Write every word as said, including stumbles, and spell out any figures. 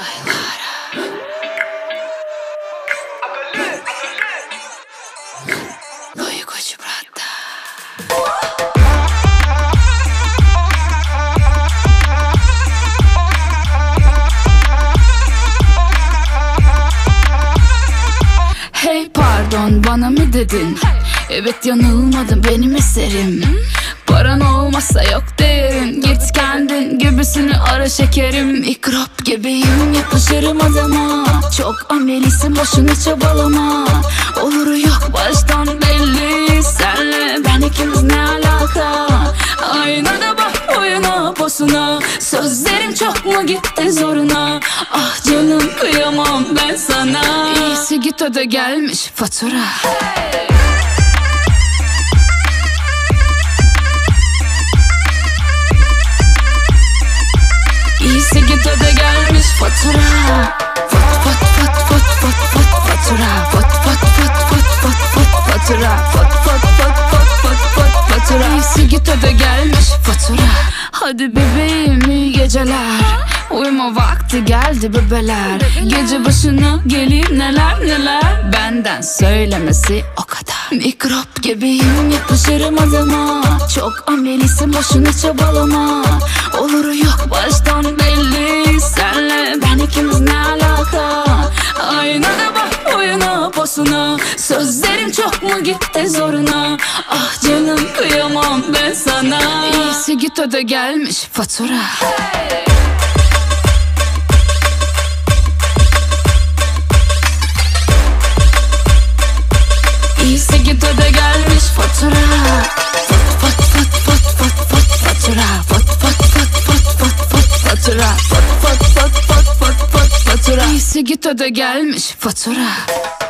Hey pardon, bana mı dedin? Evet, yanılmadım, benim eserim. Paran olmazsa yok değerin. Git kendin gibisini ara şekerim. Mikrop gibiyim, yapışırım adama. Çok amelisin, boşuna çabalama. Oluru yok baştan belli. Senle ben ikimiz ne alaka? Aynada bak boyuna posuna. Sözlerim çok mu gitti zoruna? Ah canım, kıyamam ben sana. İyisi git öde, gelmiş fatura. İyisi git öde, gelmiş fatura. Fat fat fat fat fat fat fatura. Fat fat fat fat fat fat fatura. Fat fat fat fat fat fat fatura. İyisi git öde, gelmiş fatura. Hadi bebeğim, iyi geceler. Uyuma vakti geldi bebeler. Gece başına gelir neler neler. Benden söylemesi o kadar. Mikrop gibiyim, yapışırım adama. Çok amelisin, boşuna çabalama. Oluru yok baştan belli. Senle ben ikimiz ne alaka? Aynada bak boyuna posuna. Sözlerim çok mu gitti zoruna? Ah canım, kıyamam ben sana. İyisi git öde, gelmiş fatura. İyisi git öde, gelmiş fatura. Fat fat fat fat fat fat fatura. Fat fat fat fat fat fat fatura. Fat fat fat fat fat fat fatura. İyisi git öde, gelmiş fatura.